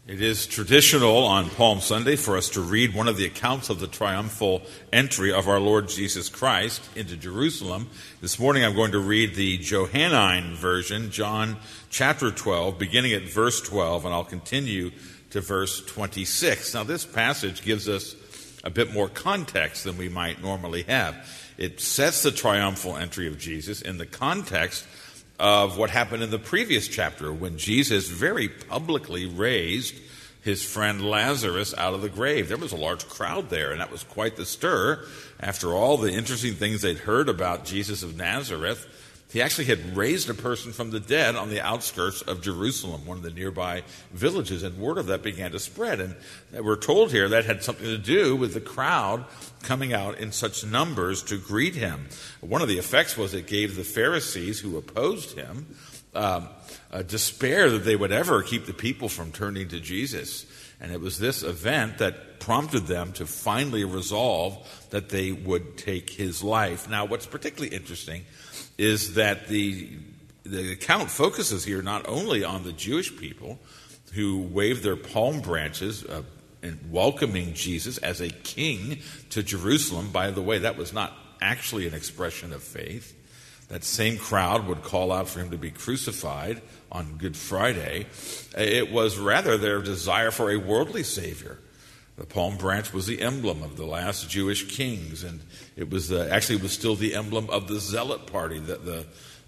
It is traditional on Palm Sunday for us to read one of the accounts of the triumphal entry of our Lord Jesus Christ into Jerusalem. This morning I'm going to read the Johannine version, John chapter 12, beginning at verse 12, and I'll continue to verse 26. Now this passage gives us a bit more context than we might normally have. It sets the triumphal entry of Jesus in the context of what happened in the previous chapter when Jesus very publicly raised his friend Lazarus out of the grave. There was a large crowd there, and that was quite the stir. After all the interesting things they'd heard about Jesus of Nazareth, he actually had raised a person from the dead on the outskirts of Jerusalem, one of the nearby villages, and word of that began to spread. And we're told here that had something to do with the crowd coming out in such numbers to greet him. One of the effects was it gave the Pharisees who opposed him a despair that they would ever keep the people from turning to Jesus. And it was this event that prompted them to finally resolve that they would take his life. Now, what's particularly interesting is that the account focuses here not only on the Jewish people who waved their palm branches in welcoming Jesus as a king to Jerusalem. By the way, that was not actually an expression of faith. That same crowd would call out for him to be crucified on Good Friday. It was rather their desire for a worldly Savior. The palm branch was the emblem of the last Jewish kings, and it was still the emblem of the Zealot party, the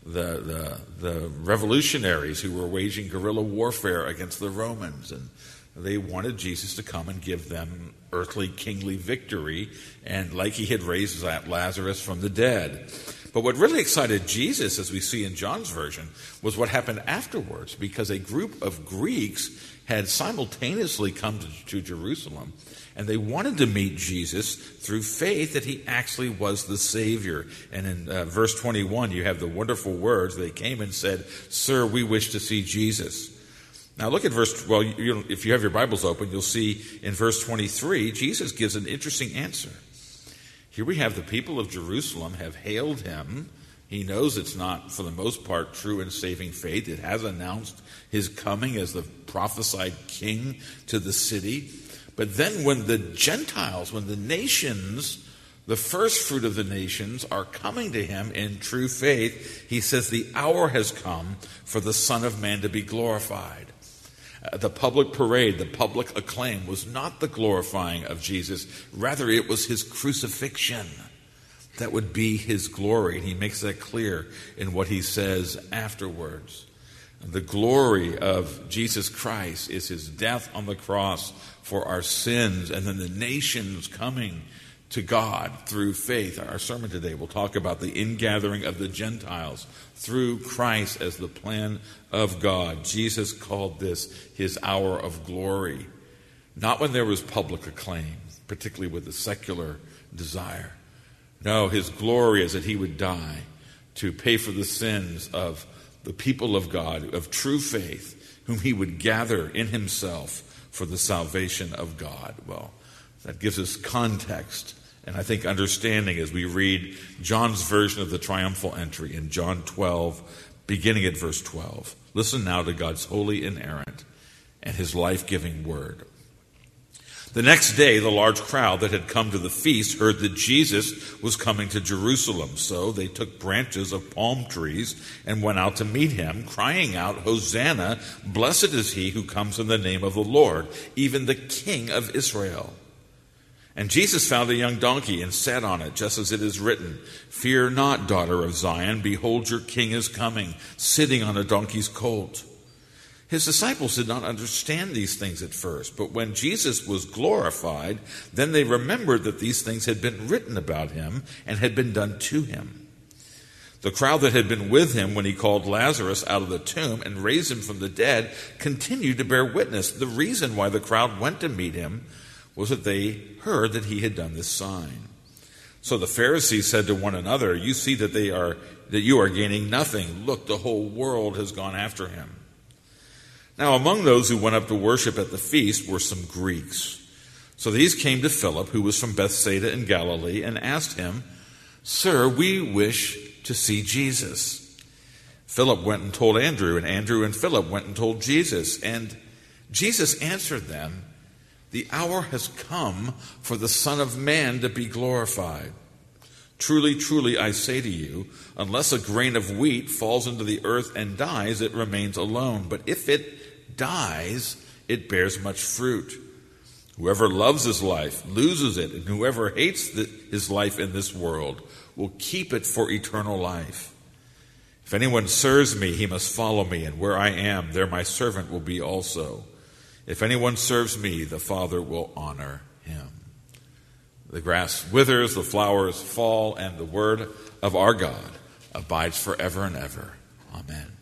revolutionaries who were waging guerrilla warfare against the Romans, and they wanted Jesus to come and give them earthly kingly victory, and like he had raised Lazarus from the dead. But what really excited Jesus, as we see in John's version, was what happened afterwards, because a group of Greeks had simultaneously come to Jerusalem, and they wanted to meet Jesus through faith that he actually was the Savior. And in verse 21, you have the wonderful words. They came and said, "Sir, we wish to see Jesus." Now look at if you have your Bibles open, you'll see in verse 23, Jesus gives an interesting answer. Here we have the people of Jerusalem have hailed him. He knows it's not, for the most part, true and saving faith. It has announced his coming as the prophesied king to the city. But then when the Gentiles, when the nations, the first fruit of the nations, are coming to him in true faith, he says the hour has come for the Son of Man to be glorified. The public parade, the public acclaim was not the glorifying of Jesus. Rather, it was his crucifixion that would be his glory. And he makes that clear in what he says afterwards. The glory of Jesus Christ is his death on the cross for our sins, and then the nations coming to God through faith. Our sermon today will talk about the ingathering of the Gentiles through Christ as the plan of God. Jesus called this his hour of glory. Not when there was public acclaim, particularly with the secular desire. No, his glory is that he would die to pay for the sins of the people of God, of true faith, whom he would gather in himself for the salvation of God. Well, that gives us context and I think understanding as we read John's version of the triumphal entry in John 12, beginning at verse 12. Listen now to God's holy, inerrant, and his life-giving word. The next day, the large crowd that had come to the feast heard that Jesus was coming to Jerusalem. So they took branches of palm trees and went out to meet him, crying out, "Hosanna, blessed is he who comes in the name of the Lord, even the King of Israel." And Jesus found a young donkey and sat on it, just as it is written, "Fear not, daughter of Zion, behold your king is coming, sitting on a donkey's colt." His disciples did not understand these things at first, but when Jesus was glorified, then they remembered that these things had been written about him and had been done to him. The crowd that had been with him when he called Lazarus out of the tomb and raised him from the dead continued to bear witness. The reason why the crowd went to meet him was that they heard that he had done this sign. So the Pharisees said to one another, "You see that you are gaining nothing. Look, the whole world has gone after him." Now among those who went up to worship at the feast were some Greeks. So these came to Philip, who was from Bethsaida in Galilee, and asked him, "Sir, we wish to see Jesus." Philip went and told Andrew, and Andrew and Philip went and told Jesus. And Jesus answered them, "The hour has come for the Son of Man to be glorified. Truly, truly, I say to you, unless a grain of wheat falls into the earth and dies, it remains alone. But if it dies, it bears much fruit. Whoever loves his life loses it, and whoever hates his life in this world will keep it for eternal life. If anyone serves me, he must follow me, and where I am, there my servant will be also. If anyone serves me, the Father will honor him." The grass withers, the flowers fall, and the word of our God abides forever and ever. Amen.